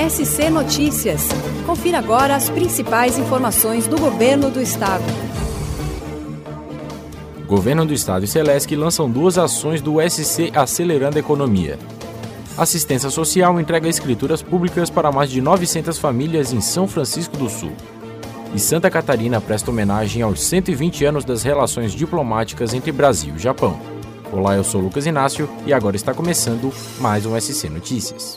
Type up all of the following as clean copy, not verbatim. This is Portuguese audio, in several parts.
SC Notícias. Confira agora as principais informações do Governo do Estado. Governo do Estado e Celesc lançam 2 ações do SC Acelerando a Economia. Assistência Social entrega escrituras públicas para mais de 900 famílias em São Francisco do Sul. E Santa Catarina presta homenagem aos 120 anos das relações diplomáticas entre Brasil e Japão. Olá, eu sou Lucas Inácio e agora está começando mais um SC Notícias.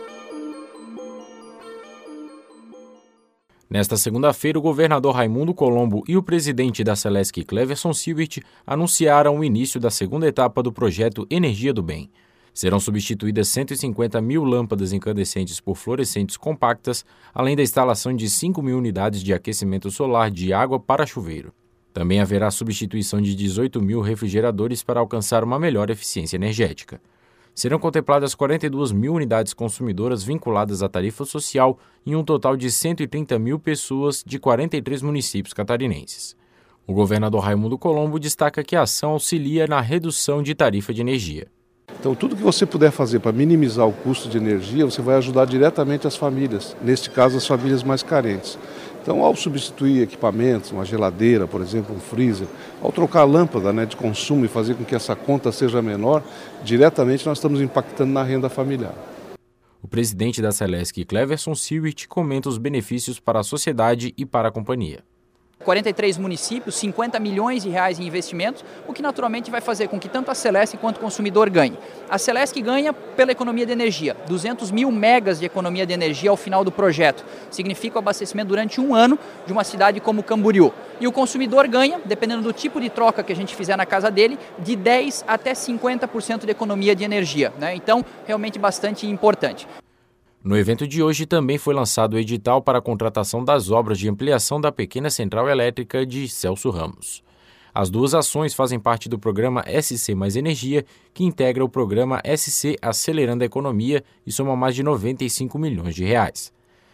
Nesta segunda-feira, o governador Raimundo Colombo e o presidente da Celesc, Cleverson Silvert, anunciaram o início da segunda etapa do projeto Energia do Bem. Serão substituídas 150 mil lâmpadas incandescentes por fluorescentes compactas, além da instalação de 5 mil unidades de aquecimento solar de água para chuveiro. Também haverá substituição de 18 mil refrigeradores para alcançar uma melhor eficiência energética. Serão contempladas 42 mil unidades consumidoras vinculadas à tarifa social em um total de 130 mil pessoas de 43 municípios catarinenses. O governador Raimundo Colombo destaca que a ação auxilia na redução de tarifa de energia. Então, tudo que você puder fazer para minimizar o custo de energia, você vai ajudar diretamente as famílias, neste caso as famílias mais carentes. Então, ao substituir equipamentos, uma geladeira, por exemplo, um freezer, ao trocar a lâmpada de consumo e fazer com que essa conta seja menor, diretamente nós estamos impactando na renda familiar. O presidente da Celesc, Cleverson Silvert, comenta os benefícios para a sociedade e para a companhia. 43 municípios, 50 milhões de reais em investimentos, o que naturalmente vai fazer com que tanto a Celesc quanto o consumidor ganhe. A Celesc ganha pela economia de energia, 200 mil megas de economia de energia ao final do projeto. Significa o abastecimento durante um ano de uma cidade como Camboriú. E o consumidor ganha, dependendo do tipo de troca que a gente fizer na casa dele, de 10% até 50% de economia de energia. Então, realmente bastante importante. No evento de hoje também foi lançado o edital para a contratação das obras de ampliação da pequena central elétrica de Celso Ramos. As 2 ações fazem parte do programa SC Mais Energia, que integra o programa SC Acelerando a Economia e soma mais de 95 milhões de reais.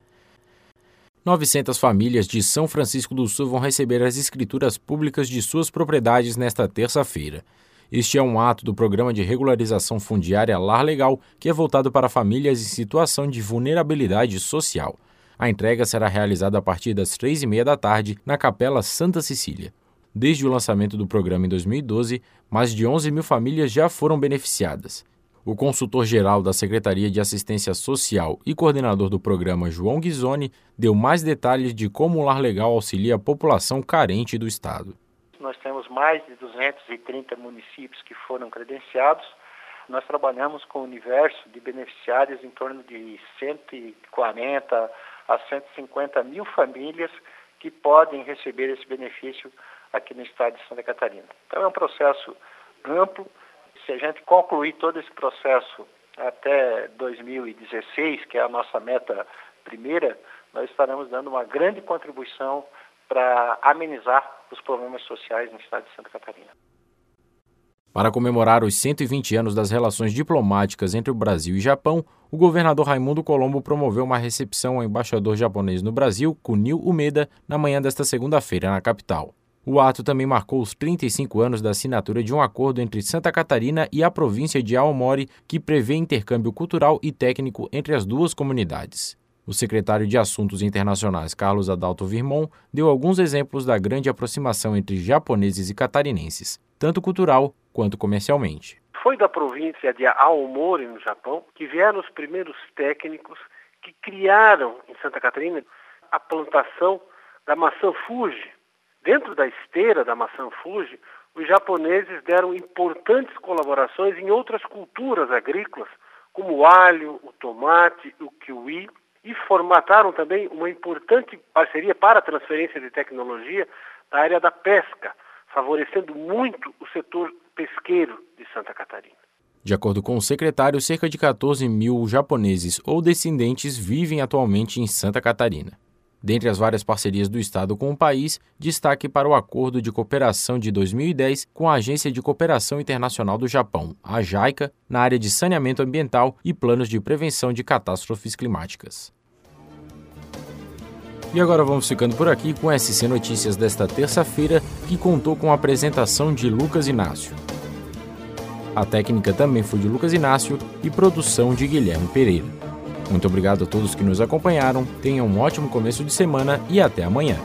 900 famílias de São Francisco do Sul vão receber as escrituras públicas de suas propriedades nesta terça-feira. Este é um ato do Programa de Regularização Fundiária Lar Legal, que é voltado para famílias em situação de vulnerabilidade social. A entrega será realizada a partir das 3h30 da tarde na Capela Santa Cecília. Desde o lançamento do programa em 2012, mais de 11 mil famílias já foram beneficiadas. O consultor-geral da Secretaria de Assistência Social e coordenador do programa, João Ghisoni, deu mais detalhes de como o Lar Legal auxilia a população carente do Estado. Nós temos mais de 230 municípios que foram credenciados. Nós trabalhamos com um universo de beneficiários em torno de 140 a 150 mil famílias que podem receber esse benefício aqui no estado de Santa Catarina. Então é um processo amplo. Se a gente concluir todo esse processo até 2016, que é a nossa meta primeira, nós estaremos dando uma grande contribuição para amenizar os problemas sociais no estado de Santa Catarina. Para comemorar os 120 anos das relações diplomáticas entre o Brasil e Japão, o governador Raimundo Colombo promoveu uma recepção ao embaixador japonês no Brasil, Kunio Umeda, na manhã desta segunda-feira na capital. O ato também marcou os 35 anos da assinatura de um acordo entre Santa Catarina e a província de Aomori, que prevê intercâmbio cultural e técnico entre as 2 comunidades. O secretário de Assuntos Internacionais, Carlos Adalto Virmon, deu alguns exemplos da grande aproximação entre japoneses e catarinenses, tanto cultural quanto comercialmente. Foi da província de Aomori, no Japão, que vieram os primeiros técnicos que criaram em Santa Catarina a plantação da maçã Fuji. Dentro da esteira da maçã Fuji, os japoneses deram importantes colaborações em outras culturas agrícolas, como o alho, o tomate, o kiwi, e formataram também uma importante parceria para a transferência de tecnologia na área da pesca, favorecendo muito o setor pesqueiro de Santa Catarina. De acordo com o secretário, cerca de 14 mil japoneses ou descendentes vivem atualmente em Santa Catarina. Dentre as várias parcerias do Estado com o país, destaque para o Acordo de Cooperação de 2010 com a Agência de Cooperação Internacional do Japão, a JICA, na área de saneamento ambiental e planos de prevenção de catástrofes climáticas. E agora vamos ficando por aqui com SC Notícias desta terça-feira, que contou com a apresentação de Lucas Inácio. A técnica também foi de Lucas Inácio e produção de Guilherme Pereira. Muito obrigado a todos que nos acompanharam, tenham um ótimo começo de semana e até amanhã.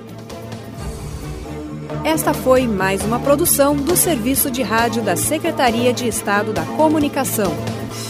Esta foi mais uma produção do Serviço de Rádio da Secretaria de Estado da Comunicação.